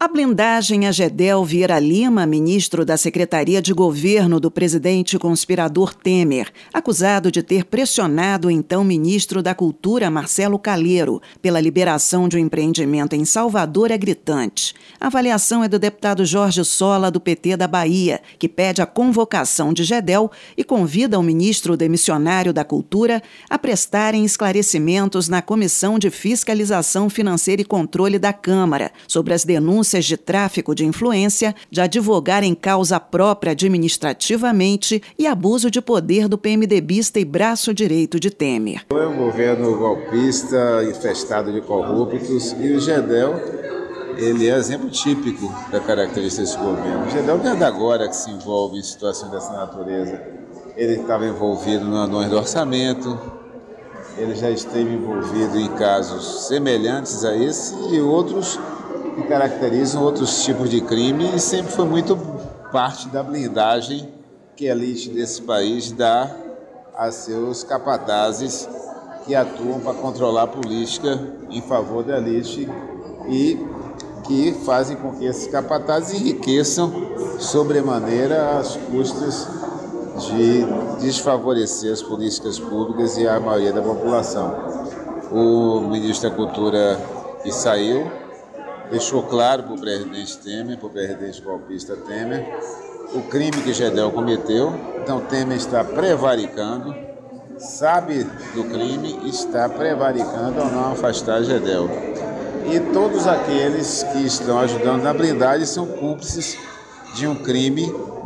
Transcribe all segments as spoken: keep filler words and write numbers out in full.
A blindagem a Gedel Vieira Lima, ministro da Secretaria de Governo do presidente conspirador Temer, acusado de ter pressionado o então ministro da Cultura, Marcelo Calheiro, pela liberação de um empreendimento em Salvador, é gritante. A avaliação é do deputado Jorge Sola, do P T da Bahia, que pede a convocação de Gedel e convida o ministro demissionário da Cultura a prestarem esclarecimentos na Comissão de Fiscalização Financeira e Controle da Câmara sobre as denúncias de tráfico de influência, de advogar em causa própria administrativamente e abuso de poder do PMDBista e braço direito de Temer. É um governo golpista, infestado de corruptos, e o Gedel, ele é exemplo típico da característica desse governo. O Gedel não é de agora que se envolve em situações dessa natureza. Ele estava envolvido no anões do orçamento, ele já esteve envolvido em casos semelhantes a esse e outros que caracterizam outros tipos de crime, e sempre foi muito parte da blindagem que a elite desse país dá a seus capatazes que atuam para controlar a política em favor da elite e que fazem com que esses capatazes enriqueçam sobremaneira às custas de desfavorecer as políticas públicas e a maioria da população. O ministro da Cultura que saiu deixou claro para o presidente Temer, para o presidente golpista Temer, o crime que Gedel cometeu. Então Temer está prevaricando, sabe do crime e está prevaricando ao não afastar Gedel. E todos aqueles que estão ajudando na blindagem são cúmplices de um crime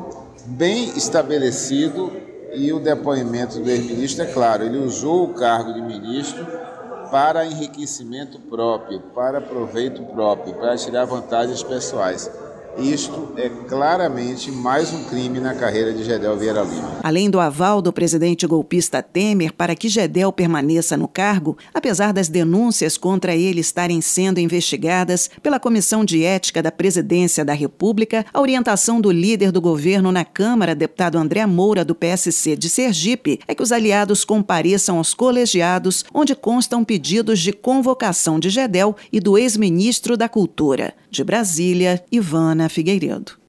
bem estabelecido, e o depoimento do ex-ministro é claro, ele usou o cargo de ministro para enriquecimento próprio, para proveito próprio, para tirar vantagens pessoais. Isto é claramente mais um crime na carreira de Gedel Vieira Lima. Além do aval do presidente golpista Temer para que Gedel permaneça no cargo, apesar das denúncias contra ele estarem sendo investigadas pela Comissão de Ética da Presidência da República, a orientação do líder do governo na Câmara, deputado André Moura, do P S C de Sergipe, é que os aliados compareçam aos colegiados, onde constam pedidos de convocação de Gedel e do ex-ministro da Cultura. De Brasília, Ivana Figueiredo.